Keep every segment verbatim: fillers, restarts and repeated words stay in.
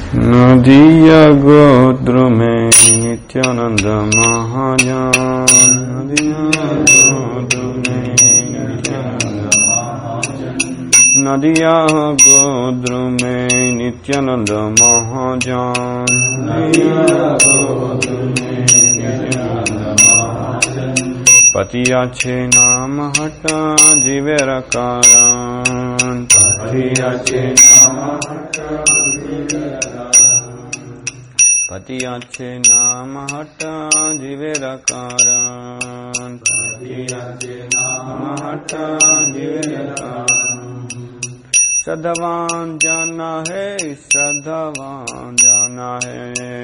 नदिया गोत्र में नित्यानंद महाजन, नदिया गोत्र में नित्यानंद महाजन, नदिया गोत्र में नित्यानंद महाजन, नदिया गोत्र में नित्यानंद महाजन, पतिया छे नाम हटा जीवेर कारण, पतिया छे नाम हटा पतिया छे नाम हटा जीवेर कारण, पतिया छे नाम हटा जीवेर कारण, सदवान जाना है सदवान जाना है,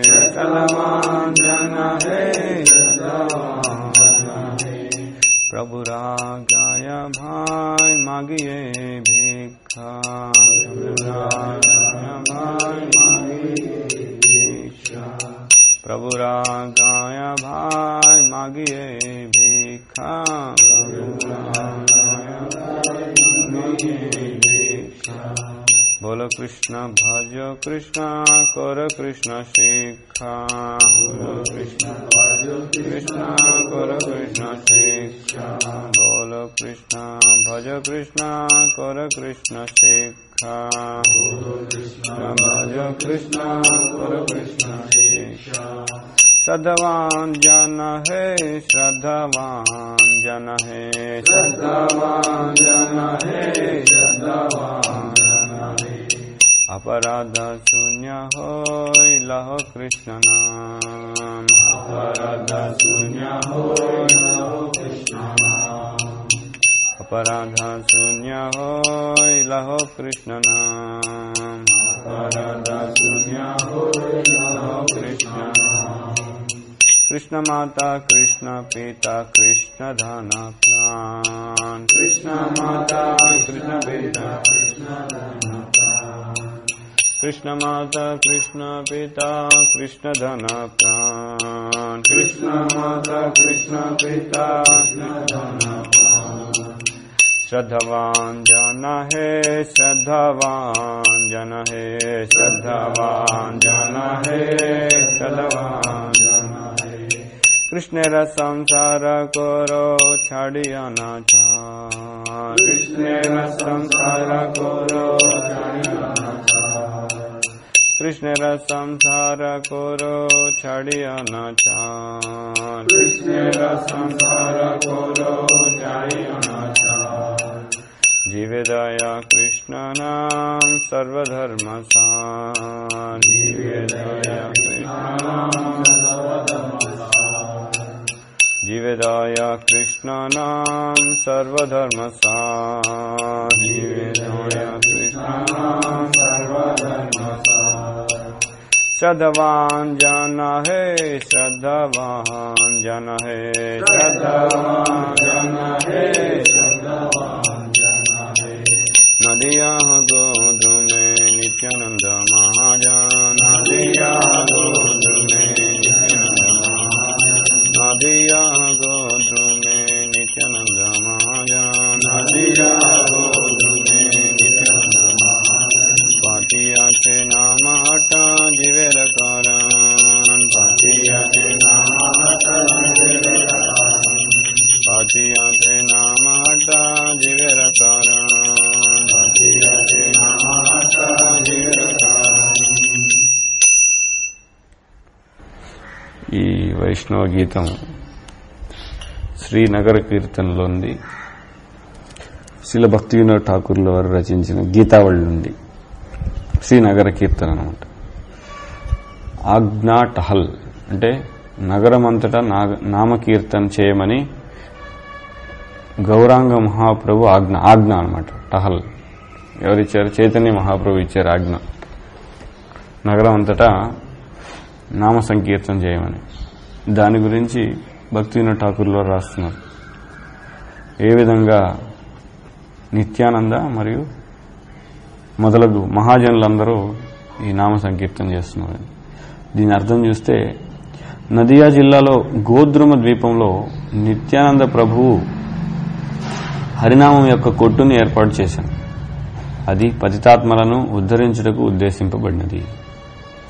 सदवान जाना है सदवान जाना है, प्रभु रागाया भाई मागिए भिक्षा, प्रभु रागाया भाई मागिए भिक्षा, प्रभु रागाया भाई मागिए भिक्षा, प्रभु रागाया भाई मागिए भिक्षा, बोलो कृष्ण भजो कृष्ण कर कृष्ण शिक्षा, बोलो कृष्ण भजो कृष्ण कर कृष्ण शिक्षा, बोलो कृष्ण भजो कृष्ण कर कृष्ण शिक्षा, बोलो कृष्ण भजो कृष्ण कर कृष्ण शिक्षा, सदवान जन है सदवान जन है, सदवान जन है सदवान जन है, अपराध शून्य होय लहो कृष्ण नाम, अपराध शून्य होय लहो कृष्ण नाम, अपराध शून्य होय लहो कृष्ण नाम, अपराध शून्य होय लहो कृष्ण नाम, कृष्ण माता कृष्ण पिता कृष्ण धन प्राण, कृष्ण माता कृष्ण पिता कृष्ण धन प्राण, कृष्ण माता कृष्ण पिता कृष्ण धन प्राण, कृष्ण माता कृष्ण पिता कृष्ण धन प्राण, श्रद्धावान जन है श्रद्धावान जन है, श्रद्धावान जन है श्रद्धावान जन है, कृष्ण रस संसार करो छाड़िया न चार, कृष्ण रस संसार करो छाड़िया न चार, कृष्ण रस संसार करो छाड़िया न चार, कृष्ण रस संसार करो छाड़िया न चार, जीवे दया कृष्ण नाम सर्वधर्म सार, जीवे दया कृष्ण नाम सर्वधर्म सार, जीवे दया कृष्ण नाम सर्वधर्म सार, जीवे दया कृष्ण नाम सर्वधर्म सार, सदवान जन है सदवान जन है, सदवान जन है सदवान जन है, नदिया गोत्र में नित्यानंद महाजन, नदिया गोत्र में नित्यानंद महाजन, नदिया गोत्र में नित्यानंद महाजन, नदिया गोत्र में नित्यानंद महाजन, पातिया छे नाम हटा जीवेर कारण, पातिया छे नाम हटा जीवेर कारण, पातिया छे नाम हटा जीवेर कारण, पातिया छे नाम हटा जीवेर कारण। ఈ వైష్ణవ గీతం శ్రీ నగర కీర్తనలోంది, శిల భక్తి వినోద్ ఠాకూర్ల వారు రచించిన గీతావళి నుండి శ్రీ నగర కీర్తన అనమాట. ఆజ్ఞా టహల్ అంటే నగరమంతటా నామకీర్తన చేయమని గౌరాంగ మహాప్రభు ఆజ్ఞ ఆజ్ఞ అనమాట. టహల్ ఎవరిచ్చారు? చైతన్య మహాప్రభు ఇచ్చారు ఆజ్ఞ, నగరం అంతటా నామ సంకీర్తన చేయమని. దాని గురించి భక్తి వినోద్ ఠాకూర్లో రాస్తున్నారు. ఏ విధంగా నిత్యానంద మరియు మొదలగు మహాజనులందరూ ఈ నామ సంకీర్తన చేస్తున్నారు. దీని అర్థం చూస్తే నదియా జిల్లాలో గోద్రుమ ద్వీపంలో నిత్యానంద ప్రభువు హరినామం యొక్క కొట్టుని ఏర్పాటు చేశాను. అది పతితాత్మలను ఉద్ధరించుటకు ఉద్దేశింపబడినది.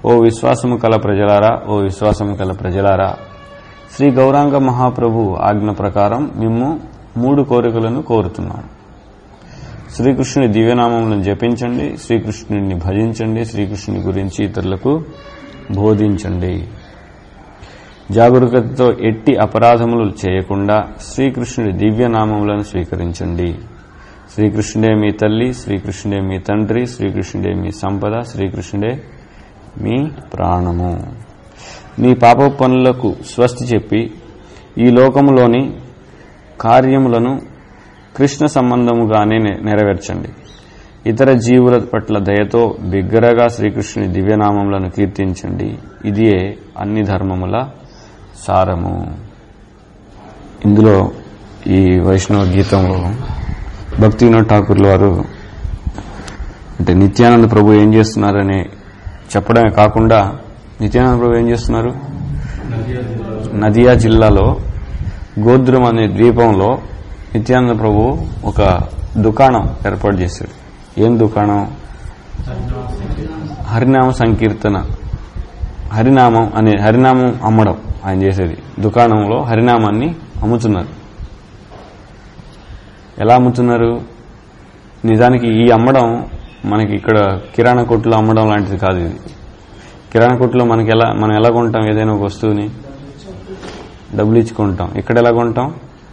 ఓ విశ్వాసము కల ప్రజలారా ఓ విశ్వాసము కల ప్రజలారా శ్రీ గౌరాంగ మహాప్రభు ఆజ్ఞ ప్రకారం మిమ్ము మూడు కోరికలను కోరుతున్నాను. శ్రీకృష్ణుని దివ్యనామములను జపించండి, శ్రీకృష్ణుని భజించండి, శ్రీకృష్ణుని గురించి ఇతరులకు బోధించండి. జాగరూకతతో ఎట్టి అపరాధములు చేయకుండా శ్రీకృష్ణుడి దివ్యనామములను స్వీకరించండి. శ్రీకృష్ణుడే మీ తల్లి, శ్రీకృష్ణుడే మీ తండ్రి, శ్రీకృష్ణుడే మీ సంపద, శ్రీకృష్ణుడే మీ ప్రాణము. మీ పాప పనులకు స్వస్తి చెప్పి ఈ లోకములోని కార్యములను కృష్ణ సంబంధముగానే నెరవేర్చండి. ఇతర జీవుల పట్ల దయతో బిగ్గరగా శ్రీకృష్ణుని దివ్యనామములను కీర్తించండి. ఇదియే అన్ని ధర్మముల సారము. ఇందులో ఈ వైష్ణవ గీతంలో భక్తి వినోద్ ఠాకూర్ల వారు అంటే నిత్యానంద ప్రభు ఏం చేస్తున్నారని చెప్పడమే కాకుండా నిత్యానంద ప్రభు ఏం చేస్తున్నారు, నదియా జిల్లాలో గోద్రం అనే ద్వీపంలో నిత్యానంద ప్రభు ఒక దుకాణం ఏర్పాటు చేశాడు. ఏం దుకాణం? హరినామ సంకీర్తన, హరినామం అనే హరినామం అమ్మడం ఆయన చేసేది. దుకాణంలో హరినామాన్ని అమ్ముతున్నారు. ఎలా అమ్ముతున్నారు? నిజానికి ఈ అమ్మడం మనకి ఇక్కడ కిరాణా కొట్టులో అమ్మడం లాంటిది కాదు. ఇది కిరాణా కొట్టులో మనకి ఎలా మనం ఎలా కొంటాం? ఏదైనా ఒక వస్తువుని డబ్బులు ఇచ్చి కొంటాం. ఇక్కడ ఎలా కొంటాం?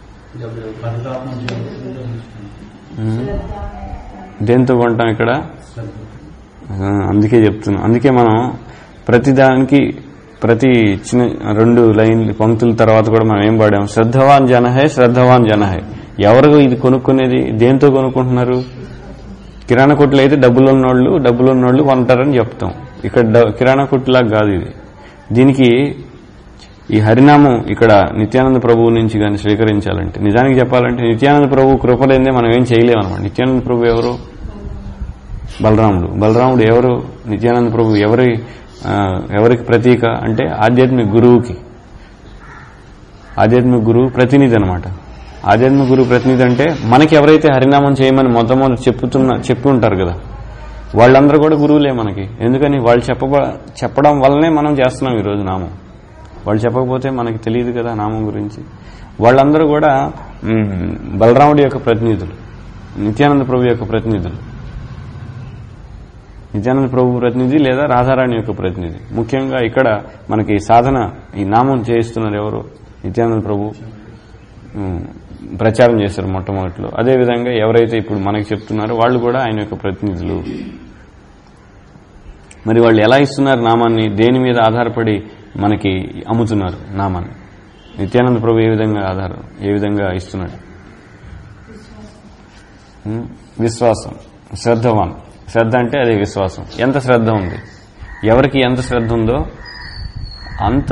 దేంతో కొంటాం ఇక్కడ? అందుకే చెప్తున్నాం. అందుకే మనం ప్రతిదానికి ప్రతి చిన్న రెండు లైన్ పంక్తుల తర్వాత కూడా మనం ఏం పాడాం? శ్రద్ధవాన్ జనహే శ్రద్ధవాన్ జనహే. ఎవరు ఇది కొనుక్కునేది? దేంతో కొనుక్కుంటున్నారు? కిరాణా కొట్లు అయితే డబ్బులు ఉన్నోళ్ళు డబ్బులు ఉన్నోళ్ళు కొంటారని చెప్తాం. ఇక్కడ కిరాణా కొట్టులాగా కాదు ఇది. దీనికి ఈ హరినామం ఇక్కడ నిత్యానంద ప్రభువు నుంచి కానీ స్వీకరించాలంటే, నిజానికి చెప్పాలంటే నిత్యానంద ప్రభు కృపలేందే మనం ఏం చేయలేమన్నమాట. నిత్యానంద ప్రభు ఎవరు? బలరాముడు. బలరాముడు ఎవరు? నిత్యానంద ప్రభు ఎవరి ఎవరికి ప్రతీక అంటే ఆధ్యాత్మిక గురువుకి. ఆధ్యాత్మిక గురువు ప్రతినిధి అనమాట. ఆధ్యాత్మిక గురువు ప్రతినిధి అంటే మనకి ఎవరైతే హరినామం చేయమని మొట్టమొదటి చెప్పుతున్న చెప్పి ఉంటారు కదా, వాళ్ళందరూ కూడా గురువులే మనకి. ఎందుకని? వాళ్ళు చెప్ప చెప్పడం వల్లనే మనం చేస్తున్నాం ఈరోజు నామం. వాళ్ళు చెప్పకపోతే మనకి తెలియదు కదా నామం గురించి. వాళ్ళందరూ కూడా బలరాముడి యొక్క ప్రతినిధులు, నిత్యానంద ప్రభు యొక్క ప్రతినిధులు. నిత్యానంద ప్రభు ప్రతినిధి లేదా రాధారాణి యొక్క ప్రతినిధి. ముఖ్యంగా ఇక్కడ మనకి సాధన ఈ నామం చేయిస్తున్నారు ఎవరు? నిత్యానంద ప్రభు ప్రచారం చేశారు మొట్టమొదటిలో. అదేవిధంగా ఎవరైతే ఇప్పుడు మనకి చెప్తున్నారో వాళ్ళు కూడా ఆయన యొక్క ప్రతినిధులు. మరి వాళ్ళు ఎలా ఇస్తున్నారు నామాన్ని? దేని మీద ఆధారపడి మనకి అమ్ముతున్నారు నామాన్ని? నిత్యానంద ప్రభు ఏ విధంగా ఆధారం ఏ విధంగా ఇస్తున్నాడు? విశ్వాసం, శ్రద్ధవాన్. శ్రద్ధ అంటే అదే విశ్వాసం. ఎంత శ్రద్ధ ఉంది? ఎవరికి ఎంత శ్రద్ధ ఉందో అంత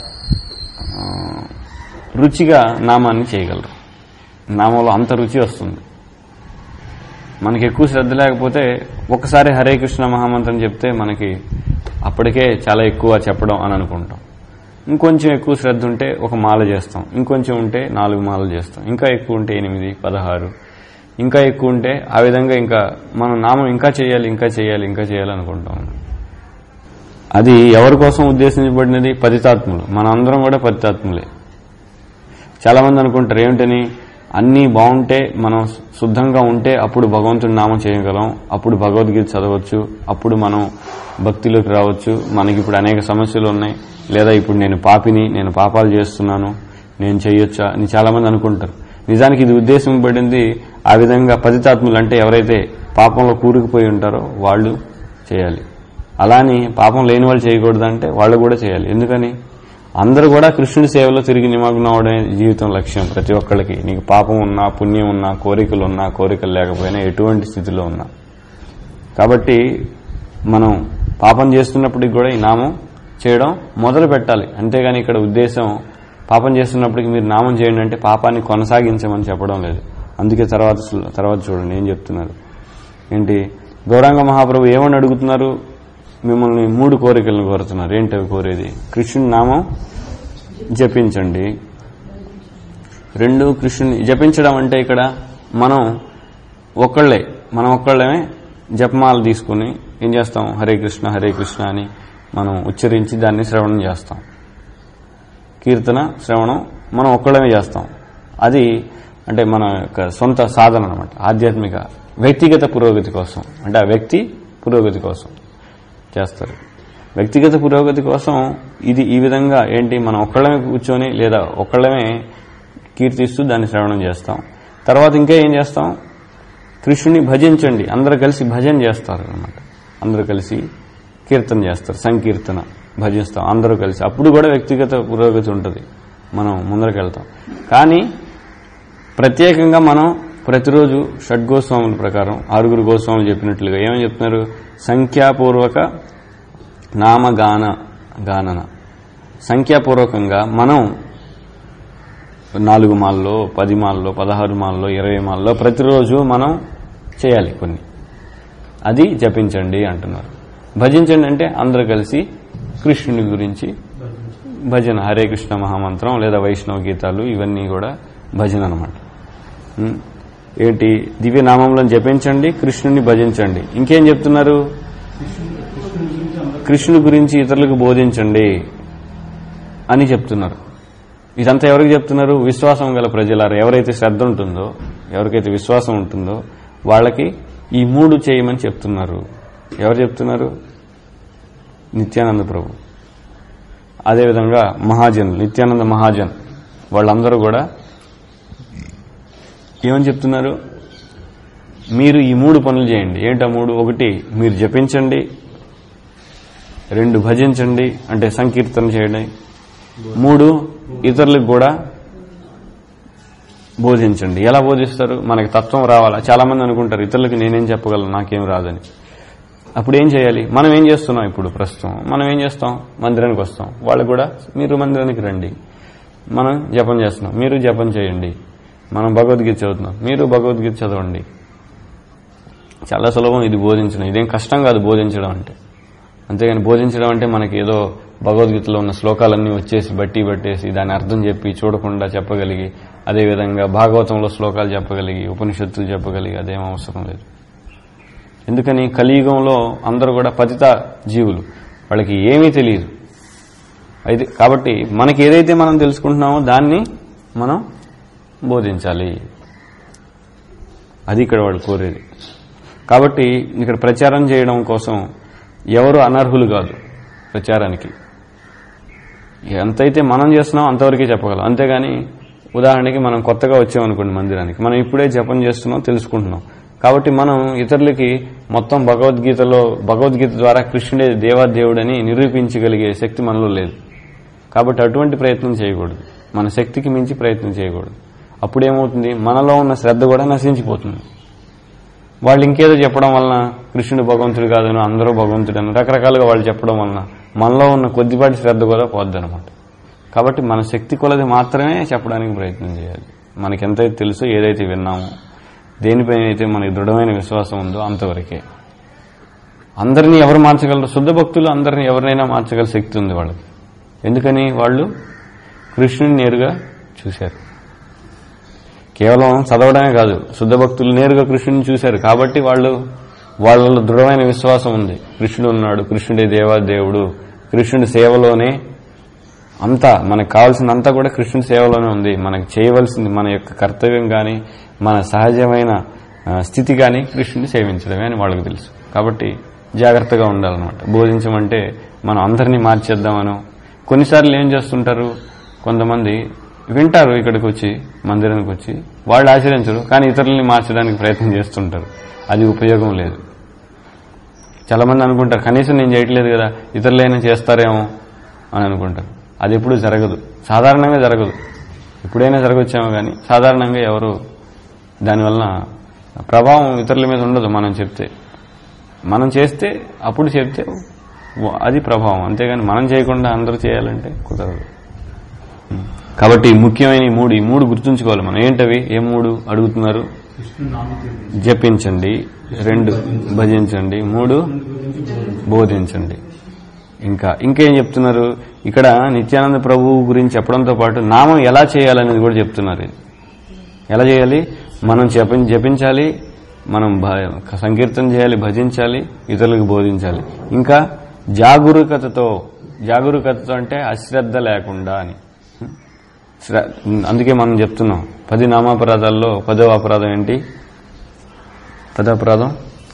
రుచిగా నామాన్ని చేయగలరు. నామంలో అంత రుచి వస్తుంది. మనకి ఎక్కువ శ్రద్ధ లేకపోతే ఒకసారి హరే కృష్ణ మహామంత్రం చెప్తే మనకి అప్పటికే చాలా ఎక్కువ చెప్పడం అని అనుకుంటాం. ఇంకొంచెం ఎక్కువ శ్రద్ధ ఉంటే ఒక మాల చేస్తాం, ఇంకొంచెం ఉంటే నాలుగు మాలలు చేస్తాం, ఇంకా ఎక్కువ ఉంటే ఎనిమిది, పదహారు, ఇంకా ఎక్కువ ఉంటే ఆ విధంగా ఇంకా మనం నామం ఇంకా చేయాలి ఇంకా చేయాలి ఇంకా చేయాలి అనుకుంటాం. అది ఎవరి కోసం ఉద్దేశించబడినది? పతితాత్ములు. మన అందరం కూడా పతితాత్ములే. చాలా మంది అనుకుంటారు ఏమిటని, అన్నీ బాగుంటే మనం శుద్ధంగా ఉంటే అప్పుడు భగవంతుడి నామం చేయగలం, అప్పుడు భగవద్గీత చదవచ్చు, అప్పుడు మనం భక్తిలోకి రావచ్చు, మనకి ఇప్పుడు అనేక సమస్యలు ఉన్నాయి, లేదా ఇప్పుడు నేను పాపిని, నేను పాపాలు చేస్తున్నాను, నేను చేయొచ్చా అని చాలా మంది అనుకుంటారు. నిజానికి ఇది ఉద్దేశం పడింది ఆ విధంగా పతితాత్ములు అంటే ఎవరైతే పాపంలో కూరుకుపోయి ఉంటారో వాళ్ళు చేయాలి. అలాని పాపం లేని వాళ్ళు చేయకూడదంటే వాళ్ళు కూడా చేయాలి. ఎందుకని? అందరూ కూడా కృష్ణుడి సేవలో తిరిగి నిమగ్నం అవడమే జీవితం లక్ష్యం ప్రతి ఒక్కళ్ళకి. నీకు పాపం ఉన్నా, పుణ్యం ఉన్నా, కోరికలు ఉన్నా, కోరికలు లేకపోయినా, ఎటువంటి స్థితిలో ఉన్నా. కాబట్టి మనం పాపం చేస్తున్నప్పటికి కూడా ఈ నామం చేయడం మొదలు పెట్టాలి. అంతేగాని ఇక్కడ ఉద్దేశం పాపం చేస్తున్నప్పటికీ మీరు నామం చేయండి అంటే పాపాన్ని కొనసాగించమని చెప్పడం లేదు. అందుకే తర్వాత తర్వాత చూడండి ఏం చెప్తున్నారు. ఏంటి? గౌరాంగ మహాప్రభు ఏమని అడుగుతున్నారు? మిమ్మల్ని మూడు కోరికలను కోరుతున్నారు. ఏంటి అవి కోరేది? కృష్ణుని నామం జపించండి. రెండు, కృష్ణుని జపించడం అంటే ఇక్కడ మనం ఒక్కళ్లే మనం ఒక్కళ్ళమే జపమాల తీసుకుని ఏం చేస్తాం? హరే కృష్ణ హరే కృష్ణ అని మనం ఉచ్చరించి దాన్ని శ్రవణం చేస్తాం. కీర్తన శ్రవణం మనం ఒక్కడమే చేస్తాం. అది అంటే మన యొక్క సొంత సాధన అన్నమాట. ఆధ్యాత్మిక వ్యక్తిగత పురోగతి కోసం, అంటే ఆ వ్యక్తి పురోగతి కోసం చేస్తారు. వ్యక్తిగత పురోగతి కోసం ఇది ఈ విధంగా ఏంటి, మనం ఒక్కళ్ళమే కూర్చొని లేదా ఒక్కళ్ళమే కీర్తిస్తూ దాన్ని శ్రవణం చేస్తాం. తర్వాత ఇంకా ఏం చేస్తాం, కృష్ణుని భజించండి, అందరూ కలిసి భజన చేస్తారు అన్నమాట. అందరూ కలిసి కీర్తన చేస్తారు, సంకీర్తన భజిస్తాం అందరూ కలిసి. అప్పుడు కూడా వ్యక్తిగత పురోగతి ఉంటుంది, మనం ముందరకెళ్తాం. కానీ ప్రత్యేకంగా మనం ప్రతిరోజు షడ్గోస్వాముల ప్రకారం ఆరుగురు గోస్వాములు చెప్పినట్లుగా ఏమని చెప్తున్నారు, సంఖ్యాపూర్వక నామగాన గానన, సంఖ్యాపూర్వకంగా మనం నాలుగు మాల్లో, పది మాల్లో, పదహారు మాల్లో, ఇరవై మాల్లో ప్రతిరోజు మనం చేయాలి కొన్ని. అది జపించండి అంటున్నారు. భజించండి అంటే అందరూ కలిసి కృష్ణుని గురించి భజన, హరే కృష్ణ మహామంత్రం లేదా వైష్ణవ గీతాలు ఇవన్నీ కూడా భజన అన్నమాట. ఏంటి, దివ్యనామంలో జపించండి, కృష్ణుని భజించండి. ఇంకేం చెప్తున్నారు, కృష్ణుని గురించి ఇతరులకు బోధించండి అని చెప్తున్నారు. ఇదంతా ఎవరికి చెప్తున్నారు, విశ్వాసం గల ప్రజలారు. ఎవరైతే శ్రద్ధ ఉంటుందో, ఎవరికైతే విశ్వాసం ఉంటుందో వాళ్ళకి ఈ మూడు చేయమని చెప్తున్నారు. ఎవరు చెప్తున్నారు, నిత్యానంద ప్రభు. అదేవిధంగా మహాజన్, నిత్యానంద మహాజన్ వాళ్ళందరూ కూడా ఏమని చెప్తున్నారు, మీరు ఈ మూడు పనులు చేయండి. ఏంటా మూడు, ఒకటి మీరు జపించండి, రెండు భజించండి అంటే సంకీర్తన చేయండి, మూడు ఇతరులకు కూడా బోధించండి. ఎలా బోధిస్తారు, మనకి తత్వం రావాలా. చాలా మంది అనుకుంటారు ఇతరులకు నేనేం చెప్పగలను, నాకేం రాదని. అప్పుడు ఏం చేయాలి, మనం ఏం చేస్తున్నాం ఇప్పుడు ప్రస్తుతం, మనం ఏం చేస్తాం, మందిరానికి వస్తాం, వాళ్ళు కూడా మీరు మందిరానికి రండి, మనం జపం చేస్తున్నాం, మీరు జపం చేయండి, మనం భగవద్గీత చదువుతున్నాం, మీరు భగవద్గీత చదవండి. చాలా సులభం ఇది బోధించడం, ఇదేం కష్టం కాదు బోధించడం అంటే. అంతేగాని బోధించడం అంటే మనకి ఏదో భగవద్గీతలో ఉన్న శ్లోకాలన్నీ వచ్చేసి బట్టి పట్టేసి దాని అర్థం చెప్పి చూడకుండా చెప్పగలిగి, అదేవిధంగా భాగవతంలో శ్లోకాలు చెప్పగలిగి, ఉపనిషత్తులు చెప్పగలిగి అదేం అవసరం లేదు. ఎందుకని కలియుగంలో అందరూ కూడా పతిత జీవులు, వాళ్ళకి ఏమీ తెలియదు. అయితే కాబట్టి మనకి ఏదైతే మనం తెలుసుకుంటున్నామో దాన్ని మనం బోధించాలి, అది ఇక్కడ వాళ్ళు కోరేది. కాబట్టి ఇక్కడ ప్రచారం చేయడం కోసం ఎవరు అనర్హులు కాదు ప్రచారానికి. ఎంతైతే మనం చేస్తున్నామో అంతవరకే చెప్పగలం. అంతేగాని ఉదాహరణకి మనం కొత్తగా వచ్చామనుకోండి మందిరానికి, మనం ఇప్పుడే జపం చేస్తున్నాం, తెలుసుకుంటున్నాం. కాబట్టి మనం ఇతరులకి మొత్తం భగవద్గీతలో భగవద్గీత ద్వారా కృష్ణుడే దేవాదేవుడని నిరూపించగలిగే శక్తి మనలో లేదు. కాబట్టి అటువంటి ప్రయత్నం చేయకూడదు, మన శక్తికి మించి ప్రయత్నం చేయకూడదు. అప్పుడేమవుతుంది, మనలో ఉన్న శ్రద్ధ కూడా నశించిపోతుంది. వాళ్ళు ఇంకేదో చెప్పడం వలన కృష్ణుడు భగవంతుడు కాదని, అందరూ భగవంతుడని రకరకాలుగా వాళ్ళు చెప్పడం వలన మనలో ఉన్న కొద్దిపాటి శ్రద్ధ కూడా పోద్ది అనమాట. కాబట్టి మన శక్తి కొలది మాత్రమే చెప్పడానికి ప్రయత్నం చేయాలి. మనకి ఎంతైతే తెలుసో, ఏదైతే విన్నామో, దేనిపైన అయితే మనకి దృఢమైన విశ్వాసం ఉందో అంతవరకే. అందరినీ ఎవరు మార్చగలరు, శుద్ధ భక్తులు అందరినీ ఎవరినైనా మార్చగల శక్తి ఉంది వాళ్ళకి. ఎందుకని, వాళ్ళు కృష్ణుని నేరుగా చూశారు. కేవలం చదవడమే కాదు, శుద్ధ భక్తులు నేరుగా కృష్ణుని చూశారు. కాబట్టి వాళ్ళు వాళ్ళలో దృఢమైన విశ్వాసం ఉంది, కృష్ణుడు ఉన్నాడు, కృష్ణుడే దేవాదేవుడు, కృష్ణుడి సేవలోనే అంతా, మనకు కావాల్సిందంతా కూడా కృష్ణుడి సేవలోనే ఉంది. మనకు చేయవలసింది మన యొక్క కర్తవ్యం కానీ మన సహజమైన స్థితి కానీ కృష్ణుని సేవించడమే అని వాళ్ళకి తెలుసు. కాబట్టి జాగ్రత్తగా ఉండాలన్నమాట. బోధించమంటే మనం అందరినీ మార్చేద్దామనో, కొన్నిసార్లు ఏం చేస్తుంటారు, కొంతమంది వింటారు ఇక్కడికి వచ్చి, మందిరానికి వచ్చి, వాళ్ళు ఆచరించరు, కానీ ఇతరులని మార్చడానికి ప్రయత్నం చేస్తుంటారు. అది ఉపయోగం లేదు. చాలా మంది అనుకుంటారు కనీసం నేను చేయట్లేదు కదా, ఇతరులైనా చేస్తారేమో అని అనుకుంటారు. అది ఎప్పుడు జరగదు, సాధారణంగా జరగదు. ఎప్పుడైనా జరగొచ్చేమో కానీ సాధారణంగా ఎవరు దానివల్ల ప్రభావం ఇతరుల మీద ఉండదు. మనం చెప్తే, మనం చేస్తే అప్పుడు చెప్తే అది ప్రభావం, అంతేగాని మనం చేయకుండా అందరూ చేయాలంటే కుదరదు. కాబట్టి ముఖ్యమైన ఈ మూడు ఈ మూడు గుర్తుంచుకోవాలి మనం. ఏంటవి, ఏ మూడు అడుగుతున్నారు, జపించండి, రెండు భజించండి, మూడు బోధించండి. ఇంకా ఇంకేం చెప్తున్నారు ఇక్కడ, నిత్యానంద ప్రభువు గురించి చెప్పడంతో పాటు నామం ఎలా చేయాలనేది కూడా చెప్తున్నారు. ఎలా చేయాలి, మనం జపం జపించాలి, మనం సంకీర్తన చేయాలి, భజించాలి, ఇతరులకు బోధించాలి. ఇంకా జాగరూకతతో, జాగరూకతతో అంటే అశ్రద్ధ లేకుండా అని. అందుకే మనం చెప్తున్నాం పది నామాపరాధాల్లో పదో అపరాధం ఏంటి? పదో అపరాధం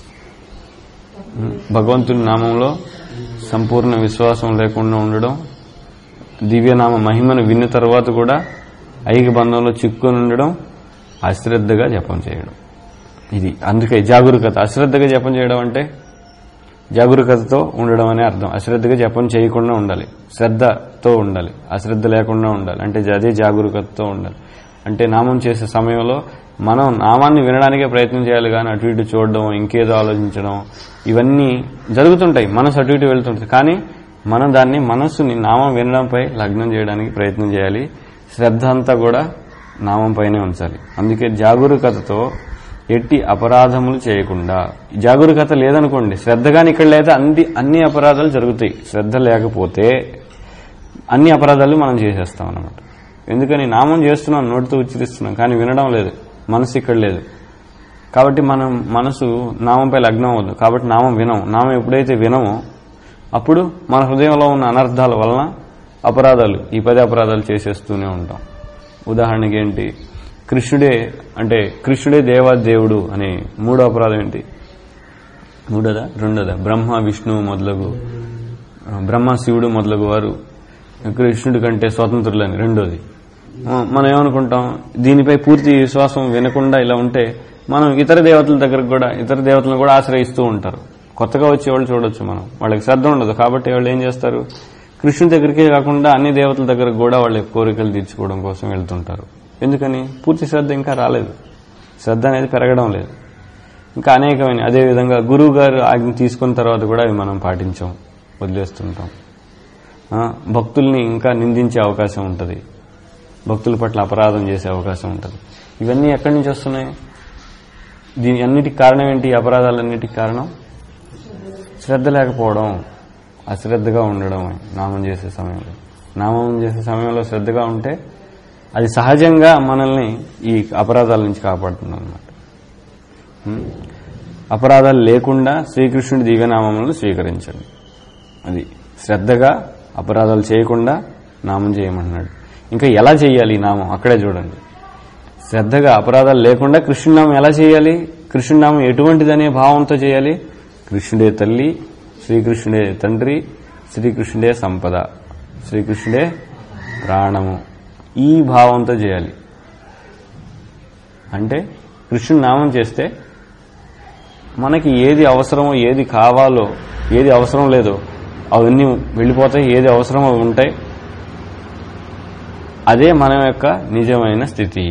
భగవంతుని నామంలో సంపూర్ణ విశ్వాసం లేకుండా ఉండడం, దివ్యనామ మహిమను విన్న తర్వాత కూడా ఐక బంధంలో చిక్కుని ఉండడం, అశ్రద్ధగా జపం చేయడం. ఇది అందుకే జాగరూకత. అశ్రద్ధగా జపం చేయడం అంటే జాగరూకతతో ఉండడం అనే అర్థం. అశ్రద్ధగా జపం చేయకుండా ఉండాలి, శ్రద్ధతో ఉండాలి, అశ్రద్ధ లేకుండా ఉండాలి. అంటే అదే జాగరూకతతో ఉండాలి. అంటే నామం చేసే సమయంలో మనం నామాన్ని వినడానికే ప్రయత్నం చేయాలి కానీ అటు ఇటు చూడడం, ఇంకేదో ఆలోచించడం ఇవన్నీ జరుగుతుంటాయి. మనసు అటు ఇటు వెళ్తుంటుంది. కానీ మనం దాన్ని మనస్సుని నామం వినడంపై లగ్నం చేయడానికి ప్రయత్నం చేయాలి. శ్రద్ధ అంతా కూడా నామం పైనే ఉంచాలి. అందుకే జాగరూకతతో ఎట్టి అపరాధములు చేయకుండా. జాగరూకత లేదనుకోండి, శ్రద్ధగాని ఇక్కడ లేదా అన్ని అన్ని అపరాధాలు జరుగుతాయి. శ్రద్ధ లేకపోతే అన్ని అపరాధాలు మనం చేసేస్తాం అన్నమాట. ఎందుకని నామం చేస్తున్నాం, నోటితో ఉచ్చరిస్తున్నాం, కానీ వినడం లేదు, మనసు ఇక్కడ లేదు. కాబట్టి మనం మనసు నామంపై లగ్నం అవ్వదు. కాబట్టి నామం వినం. నామం ఎప్పుడైతే వినమో అప్పుడు మన హృదయంలో ఉన్న అనర్థాల వలన అపరాధాలు, ఈ పది అపరాధాలు చేసేస్తూనే ఉంటాం. ఉదాహరణకి ఏంటి? కృష్ణుడే అంటే కృష్ణుడే దేవాదేవుడు అనే మూడో అపరాధం ఏంటి? మూడోదా రెండోదా? బ్రహ్మ విష్ణు మొదలగు బ్రహ్మ శివుడు మొదలగు వారు కృష్ణుడి కంటే స్వతంత్రులని రెండోది. మనం ఏమనుకుంటాం? దీనిపై పూర్తి విశ్వాసం వినకుండా ఇలా ఉంటే మనం ఇతర దేవతల దగ్గరకు కూడా ఇతర దేవతలను కూడా ఆశ్రయిస్తూ ఉంటారు. కొత్తగా వచ్చేవాళ్ళు చూడొచ్చు, మనం వాళ్ళకి శ్రద్ధ ఉండదు. కాబట్టి వాళ్ళు ఏం చేస్తారు? కృష్ణుడి దగ్గరికే కాకుండా అన్ని దేవతల దగ్గరకు కూడా వాళ్ళ కోరికలు తీర్చుకోవడం కోసం వెళ్తుంటారు. ఎందుకని? పూర్తి శ్రద్ధ ఇంకా రాలేదు, శ్రద్ధ అనేది పెరగడం లేదు. ఇంకా అనేకమైన అదేవిధంగా గురువు గారు ఆజ్ఞ తీసుకున్న తర్వాత కూడా అవి మనం పాటించాం, వదిలేస్తుంటాం. భక్తుల్ని ఇంకా నిందించే అవకాశం ఉంటుంది, భక్తుల పట్ల అపరాధం చేసే అవకాశం ఉంటుంది. ఇవన్నీ ఎక్కడి నుంచి వస్తున్నాయి? దీని అన్నిటికి కారణం ఏంటి? అపరాధాలన్నిటికి కారణం శ్రద్ధ లేకపోవడం, అశ్రద్ధగా ఉండడం. నామం చేసే సమయంలో నామం చేసే సమయంలో శ్రద్ధగా ఉంటే అది సహజంగా మనల్ని ఈ అపరాధాల నుంచి కాపాడుతుంది అన్నమాట. అపరాధాలు లేకుండా శ్రీకృష్ణుడి దివ్యనామములను స్వీకరించండి. అది శ్రద్ధగా అపరాధాలు చేయకుండా నామం చేయమంటున్నాడు. ఇంకా ఎలా చేయాలి ఈ నామం? అక్కడే చూడండి. శ్రద్ధగా అపరాధాలు లేకుండా కృష్ణునామం ఎలా చేయాలి? కృష్ణునామం ఎటువంటిదనే భావంతో చేయాలి. కృష్ణుడే తల్లి, శ్రీకృష్ణుడే తండ్రి, శ్రీకృష్ణుడే సంపద, శ్రీకృష్ణుడే ప్రాణము, ఈ భావంతో చేయాలి. అంటే కృష్ణుని నామం చేస్తే మనకి ఏది అవసరమో, ఏది కావాలో, ఏది అవసరం లేదో అవన్నీ వెళ్ళిపోతాయి. ఏది అవసరమో ఉంటాయి. అదే మన యొక్క నిజమైన స్థితి.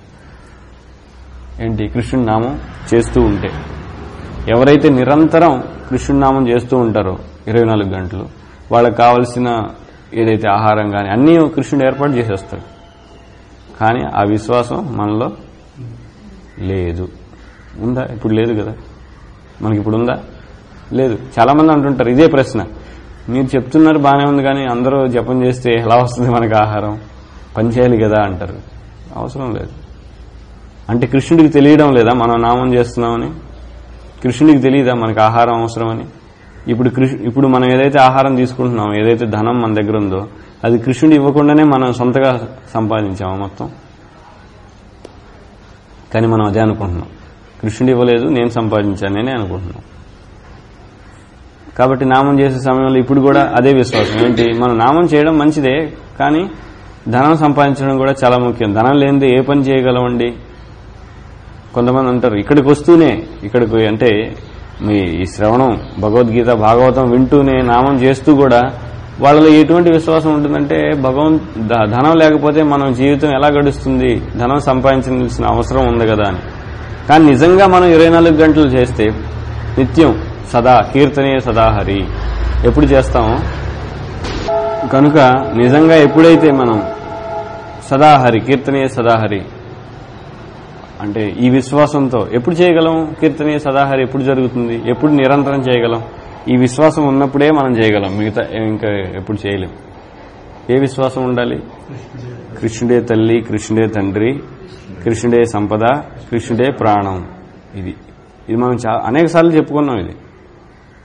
ఏంటి? కృష్ణుని నామం చేస్తూ ఉంటే. ఎవరైతే నిరంతరం కృష్ణుని నామం చేస్తూ ఉంటారో ఇరవై నాలుగు గంటలు వాళ్ళకి కావలసిన ఏదైతే ఆహారం కానీ అన్నీ కృష్ణుడు ఏర్పాటు చేసేస్తాడు. కానీ ఆ విశ్వాసం మనలో లేదు. ఉందా? ఇప్పుడు లేదు కదా. మనకి ఇప్పుడు ఉందా? లేదు. చాలా మంది అంటుంటారు ఇదే ప్రశ్న. మీరు చెప్తున్నారు బాగానే ఉంది, కానీ అందరూ జపం చేస్తే ఎలా వస్తుంది మనకు ఆహారం? పని చేయాలి కదా అంటారు. అవసరం లేదు. అంటే కృష్ణుడికి తెలియడం లేదా మనం నామం చేస్తున్నామని? కృష్ణుడికి తెలియదా మనకు ఆహారం అవసరమని? ఇప్పుడు కృష్ణ ఇప్పుడు మనం ఏదైతే ఆహారం తీసుకుంటున్నామో, ఏదైతే ధనం మన దగ్గర ఉందో అది కృష్ణుడు ఇవ్వకుండానే మనం సొంతగా సంపాదించాము మొత్తం. కానీ మనం అదే అనుకుంటున్నాం. కృష్ణుడు ఇవ్వలేదు, నేను సంపాదించాననే అనుకుంటున్నాం. కాబట్టి నామం చేసే సమయంలో ఇప్పుడు కూడా అదే విశ్వాసం. ఏంటి? మనం నామం చేయడం మంచిదే, కానీ ధనం సంపాదించడం కూడా చాలా ముఖ్యం. ధనం లేనిదే ఏ పని చేయగలమండి? కొంతమంది అంటారు ఇక్కడికి వస్తూనే, ఇక్కడికి అంటే మీ ఈ శ్రవణం భగవద్గీత భాగవతం వింటూనే నామం చేస్తూ కూడా వాళ్ళలో ఎటువంటి విశ్వాసం ఉంటుందంటే భగవంత్ ధనం లేకపోతే మనం జీవితం ఎలా గడుస్తుంది, ధనం సంపాదించాల్సిన అవసరం ఉంది కదా అని. కానీ నిజంగా మనం ఇరవై నాలుగు గంటలు చేస్తే నిత్యం సదా కీర్తనే సదాహరి ఎప్పుడు చేస్తామో, కనుక నిజంగా ఎప్పుడైతే మనం సదాహరి కీర్తనే సదాహరి అంటే ఈ విశ్వాసంతో ఎప్పుడు చేయగలం? కీర్తనే సదాహరి ఎప్పుడు జరుగుతుంది? ఎప్పుడు నిరంతరం చేయగలం? ఈ విశ్వాసం ఉన్నప్పుడే మనం చేయగలం, మిగతా ఇంకా ఎప్పుడు చేయలేం. ఏ విశ్వాసం ఉండాలి? కృష్ణుడే తల్లి, కృష్ణుడే తండ్రి, కృష్ణుడే సంపద, కృష్ణుడే ప్రాణం. ఇది ఇది మనం అనేక సార్లు చెప్పుకున్నాం. ఇది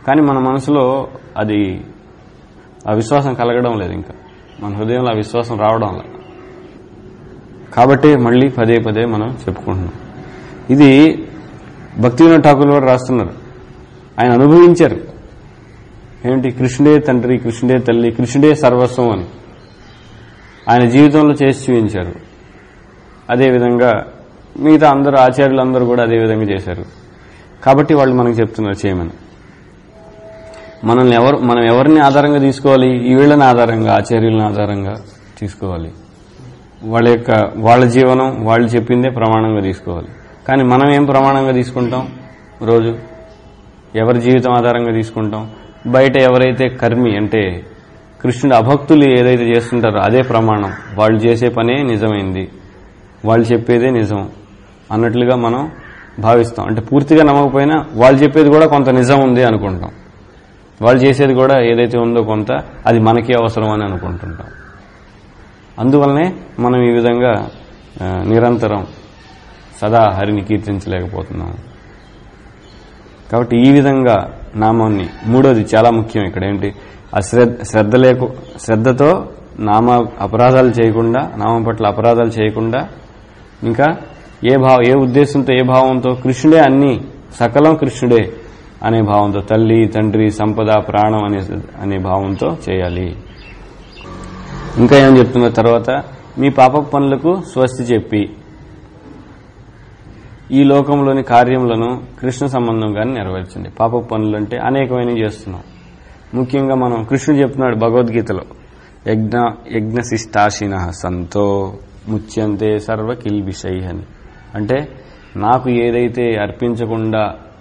కానీ మన మనసులో అది ఆ విశ్వాసం కలగడం లేదు. ఇంకా మన హృదయంలో ఆ విశ్వాసం రావడం లేదు. కాబట్టి మళ్ళీ పదే పదే మనం చెప్పుకుంటున్నాం. ఇది భక్తి వినోద్ ఠాకూర్ గారు రాస్తున్నారు. ఆయన అనుభవించారు. ఏంటి? కృష్ణుడే తండ్రి, కృష్ణుడే తల్లి, కృష్ణుడే సర్వస్వం అని ఆయన జీవితంలో చేసి చూపించారు. అదేవిధంగా మిగతా అందరూ ఆచార్యులందరూ కూడా అదేవిధంగా చేశారు. కాబట్టి వాళ్ళు మనకు చెప్తున్నారు చేయమని. మనల్ని ఎవరు మనం ఎవరిని ఆధారంగా తీసుకోవాలి? ఈ వీళ్ళని ఆధారంగా, ఆచార్యులను ఆధారంగా తీసుకోవాలి. వాళ్ళ యొక్క వాళ్ళ జీవనం వాళ్ళు చెప్పిందే ప్రమాణంగా తీసుకోవాలి. కానీ మనం ఏం ప్రమాణంగా తీసుకుంటాం? రోజు ఎవరి జీవితం ఆధారంగా తీసుకుంటాం? బయట ఎవరైతే కర్మి అంటే కృష్ణుడు అభక్తులు ఏదైతే చేస్తుంటారో అదే ప్రమాణం. వాళ్ళు చేసే పనే నిజమైంది, వాళ్ళు చెప్పేదే నిజం అన్నట్లుగా మనం భావిస్తాం. అంటే పూర్తిగా నమ్మకపోయినా వాళ్ళు చెప్పేది కూడా కొంత నిజం ఉంది అనుకుంటాం. వాళ్ళు చేసేది కూడా ఏదైతే ఉందో కొంత అది మనకి అవసరం అని అనుకుంటుంటాం. అందువల్లనే మనం ఈ విధంగా నిరంతరం సదా హరిని కీర్తించలేకపోతున్నాం. కాబట్టి ఈ విధంగా నామాన్ని, మూడోది చాలా ముఖ్యం ఇక్కడ ఏంటి? అశ్రద్ధ శ్రద్ధ లేకు శ్రద్ధతో నామ అపరాధాలు చేయకుండా, నామం పట్ల అపరాధాలు చేయకుండా, ఇంకా ఏ భావ ఏ ఉద్దేశంతో ఏ భావంతో కృష్ణుడే అన్ని సకలం కృష్ణుడే అనే భావంతో, తల్లి తండ్రి సంపద ప్రాణం అనే అనే భావంతో చేయాలి. ఇంకా ఏం చెప్తున్న తర్వాత, మీ పాప పనులకు స్వస్తి చెప్పి ఈ లోకంలోని కార్యములను కృష్ణ సంబంధంగానే నెరవేర్చండి. పాప పనులు అంటే అనేకమైనవి చేస్తున్నాం. ముఖ్యంగా మనం కృష్ణుడు చెప్తున్నాడు భగవద్గీతలో, యజ్ఞ యజ్ఞశిష్టాశిన సంతో ముచ్యంతే సర్వ కిల్బిషై అని. అంటే నాకు ఏదైతే అర్పించకుండా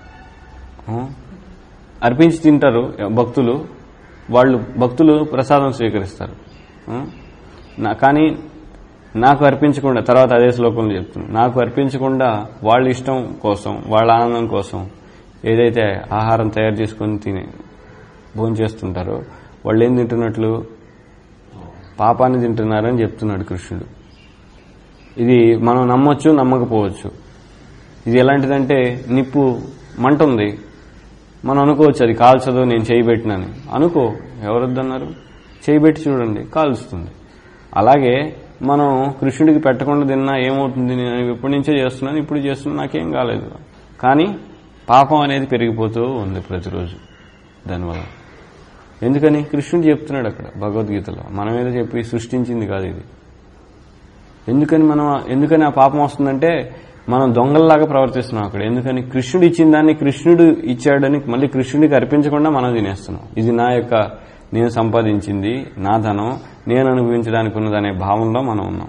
అర్పించి తింటారు భక్తులు, వాళ్ళు భక్తులు ప్రసాదం స్వీకరిస్తారు. కానీ నాకు అర్పించకుండా, తర్వాత అదే శ్లోకంలో చెప్తున్నాను, నాకు అర్పించకుండా వాళ్ళ ఇష్టం కోసం, వాళ్ళ ఆనందం కోసం ఏదైతే ఆహారం తయారు చేసుకుని తినే భోజనం చేస్తుంటారో వాళ్ళు ఏం తింటున్నట్లు? పాపాన్ని తింటున్నారని చెప్తున్నాడు కృష్ణుడు. ఇది మనం నమ్మొచ్చు, నమ్మకపోవచ్చు. ఇది ఎలాంటిదంటే, నిప్పు మంట ఉంది, మనం అనుకోవచ్చు అది కాల్చదు, నేను చేయి పెట్టినని. అనుకో, ఎవరొద్దన్నారు? చేయి పెట్టి చూడండి, కాల్చుతుంది. అలాగే మనం కృష్ణుడికి పెట్టకుండా తిన్నా ఏమవుతుంది? నేను ఎప్పటి నుంచో చేస్తున్నాను, ఇప్పుడు చేస్తున్నా, నాకేం కాలేదు. కానీ పాపం అనేది పెరిగిపోతూ ఉంది ప్రతిరోజు దానివల్ల. ఎందుకని? కృష్ణుడు చెప్తున్నాడు అక్కడ భగవద్గీతలో, మనం ఏదో చెప్పి సృష్టించింది కాదు ఇది. ఎందుకని మనం ఎందుకని ఆ పాపం వస్తుందంటే, మనం దొంగల్లాగా ప్రవర్తిస్తున్నాం అక్కడ. ఎందుకని? కృష్ణుడు ఇచ్చిన దాన్ని కృష్ణుడు ఇచ్చాడని మళ్ళీ కృష్ణుడికి అర్పించకుండా మనం తినేస్తున్నాం. ఇది నా యొక్క, నేను సంపాదించింది, నా ధనం, నేను అనుభవించడానికి ఉన్నదనే భావంలో మనం ఉన్నాం.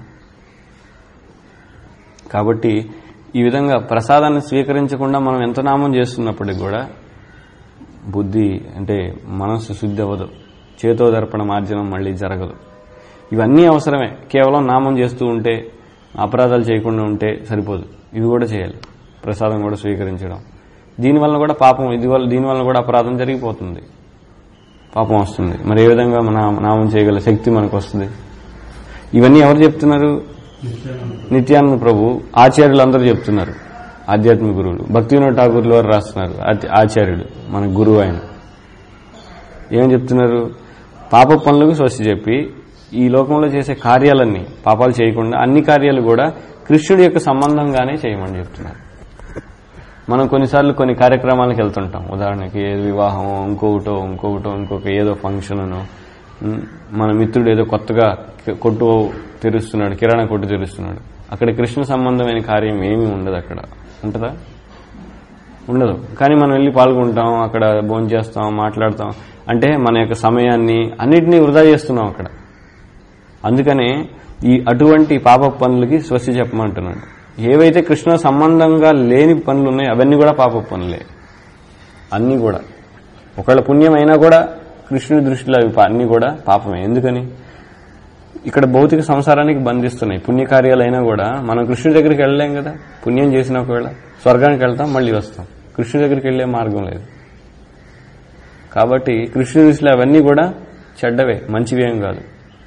కాబట్టి ఈ విధంగా ప్రసాదాన్ని స్వీకరించకుండా మనం ఎంత నామం చేస్తున్నప్పటికి కూడా బుద్ధి అంటే మనస్సు శుద్ధి అవ్వదు, చేతో దర్పణ మార్జనం మళ్ళీ జరగదు. ఇవన్నీ అవసరమే. కేవలం నామం చేస్తూ ఉంటే, అపరాధాలు చేయకుండా ఉంటే సరిపోదు, ఇవి కూడా చేయాలి. ప్రసాదం కూడా స్వీకరించడం, దీనివల్ల కూడా పాపం, ఇది వల్ల దీనివల్ల కూడా అపరాధం జరిగిపోతుంది, పాపం వస్తుంది. మరి ఏ విధంగా మన నామం చేయగల శక్తి మనకు వస్తుంది? ఇవన్నీ ఎవరు చెప్తున్నారు? నిత్యానంద ప్రభు, ఆచార్యులు అందరూ చెప్తున్నారు. ఆధ్యాత్మిక గురువులు భక్తి వినోద్ ఠాకూర్ వారు రాస్తున్నారు, ఆచార్యుడు మన గురువు ఆయన. ఏం చెప్తున్నారు? పాప పనులకు స్వస్తి చెప్పి ఈ లోకంలో చేసే కార్యాలన్నీ, పాపాలు చేయకుండా అన్ని కార్యాలు కూడా కృష్ణుడి యొక్క సంబంధంగానే చేయమని చెప్తున్నారు. మనం కొన్నిసార్లు కొన్ని కార్యక్రమాలకు వెళ్తుంటాం. ఉదాహరణకి ఏదో వివాహం, ఇంకొకటో ఇంకొకటో ఇంకొక ఏదో ఫంక్షన్ అనో, మన మిత్రుడు ఏదో కొత్తగా కొట్టు తెరుస్తున్నాడు, కిరాణా కొట్టు తెరుస్తున్నాడు, అక్కడ కృష్ణ సంబంధమైన కార్యం ఏమీ ఉండదు. అక్కడ ఉంటుందా? ఉండదు. కానీ మనం వెళ్ళి పాల్గొంటాం, అక్కడ భోజనం చేస్తాం, మాట్లాడతాం. అంటే మన యొక్క సమయాన్ని అన్నిటినీ వృధా చేస్తున్నాం అక్కడ. అందుకనే ఈ అటువంటి పాప పనులకి స్వస్తి చెప్పమంటున్నాడు. ఏవైతే కృష్ణ సంబంధంగా లేని పనులు ఉన్నాయో అవన్నీ కూడా పాప పనులే. అన్నీ కూడా ఒకళ్ళ పుణ్యం అయినా కూడా కృష్ణుడి దృష్టిలో అవి అన్నీ కూడా పాపమే. ఎందుకని? ఇక్కడ భౌతిక సంసారానికి బంధిస్తున్నాయి. పుణ్యకార్యాలైనా కూడా మనం కృష్ణుడి దగ్గరికి వెళ్ళలేం కదా. పుణ్యం చేసిన ఒకవేళ స్వర్గానికి వెళ్తాం, మళ్ళీ వస్తాం. కృష్ణుడి దగ్గరికి వెళ్లే మార్గం లేదు. కాబట్టి కృష్ణుడి దృష్టిలో అవన్నీ కూడా చెడ్డవే, మంచివేం కాదు.